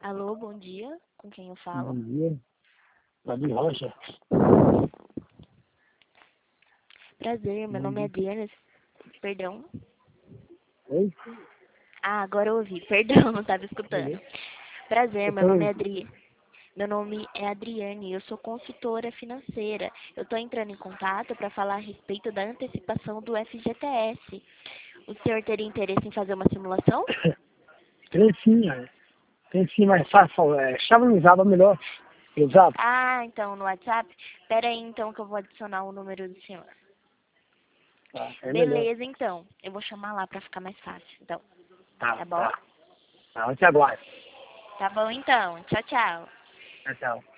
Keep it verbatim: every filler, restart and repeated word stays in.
Alô, bom dia. Com quem eu falo? Bom dia. Davi Rocha. Prazer, meu Bom nome é dia. Adriana. Perdão. Oi? Ah, agora eu ouvi. Perdão, não estava escutando. Oi? Prazer, Eu meu nome é tô... Adri. Meu nome é Adriane, eu sou consultora financeira. Eu estou entrando em contato para falar a respeito da antecipação do F G T S. O senhor teria interesse em fazer uma simulação? Tem sim, é. Tem sim, mas faça, é, chavinizava melhor. Exato. Ah, então no WhatsApp? Pera aí então que eu vou adicionar o número do senhor. Tá, é melhor. Beleza, então. Eu vou chamar lá para ficar mais fácil. Então, Tá, tá bom? tá. Tá, eu te aguardo. Tá bom então. Tchau, tchau. Tchau, tchau.